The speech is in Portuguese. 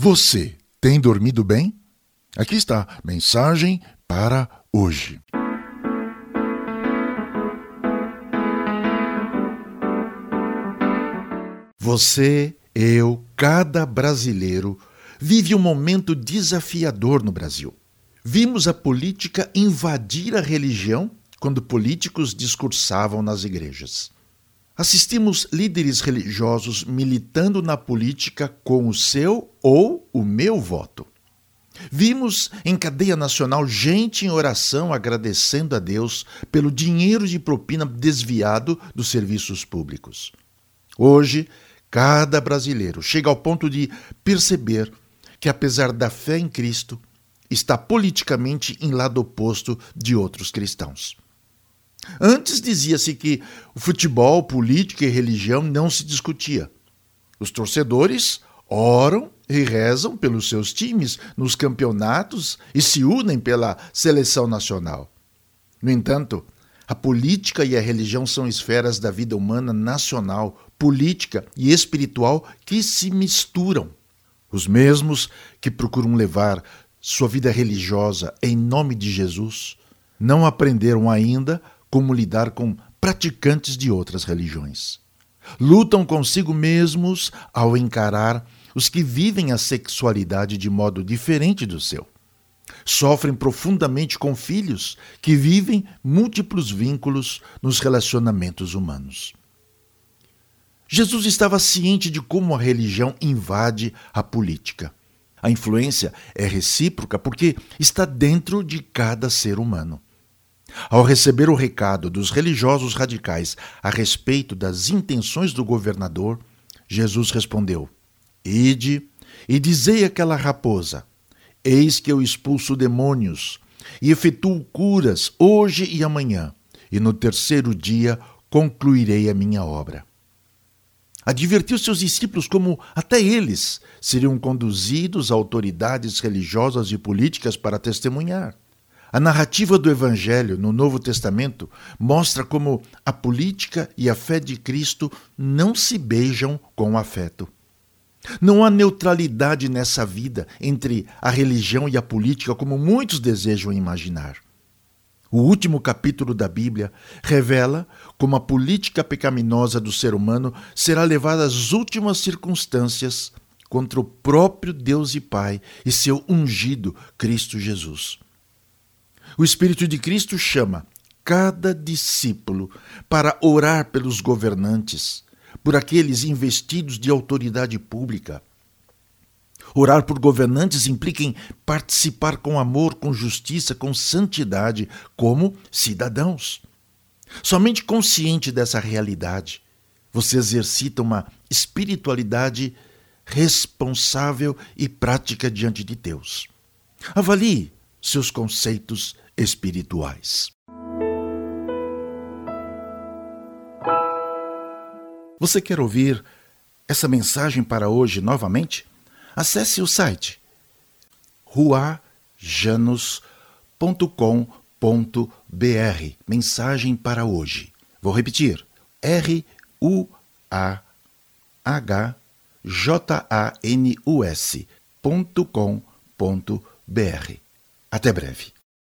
Você tem dormido bem? Aqui está, mensagem para hoje. Você, eu, cada brasileiro vive um momento desafiador no Brasil. Vimos a política invadir a religião quando políticos discursavam nas igrejas. Assistimos líderes religiosos militando na política com o seu ou o meu voto. Vimos em cadeia nacional gente em oração agradecendo a Deus pelo dinheiro de propina desviado dos serviços públicos. Hoje, cada brasileiro chega ao ponto de perceber que, apesar da fé em Cristo, está politicamente em lado oposto de outros cristãos. Antes dizia-se que o futebol, política e religião não se discutia. Os torcedores oram e rezam pelos seus times nos campeonatos e se unem pela seleção nacional. No entanto, a política e a religião são esferas da vida humana nacional, política e espiritual que se misturam. Os mesmos que procuram levar sua vida religiosa em nome de Jesus não aprenderam ainda como lidar com praticantes de outras religiões. Lutam consigo mesmos ao encarar os que vivem a sexualidade de modo diferente do seu. Sofrem profundamente com filhos que vivem múltiplos vínculos nos relacionamentos humanos. Jesus estava ciente de como a religião invade a política. A influência é recíproca porque está dentro de cada ser humano. Ao receber o recado dos religiosos radicais a respeito das intenções do governador, Jesus respondeu: Ide e dizei àquela raposa: Eis que eu expulso demônios e efetuo curas hoje e amanhã, e no terceiro dia concluirei a minha obra. Advertiu seus discípulos como até eles seriam conduzidos a autoridades religiosas e políticas para testemunhar. A narrativa do Evangelho no Novo Testamento mostra como a política e a fé de Cristo não se beijam com afeto. Não há neutralidade nessa vida entre a religião e a política como muitos desejam imaginar. O último capítulo da Bíblia revela como a política pecaminosa do ser humano será levada às últimas circunstâncias contra o próprio Deus e Pai e seu ungido Cristo Jesus. O Espírito de Cristo chama cada discípulo para orar pelos governantes, por aqueles investidos de autoridade pública. Orar por governantes implica em participar com amor, com justiça, com santidade, como cidadãos. Somente consciente dessa realidade, você exercita uma espiritualidade responsável e prática diante de Deus. Avalie seus conceitos espirituais. Você quer ouvir essa mensagem para hoje novamente? Acesse o site ruajanus.com.br. Mensagem para hoje. Vou repetir. ruajanus.com.br. Até breve.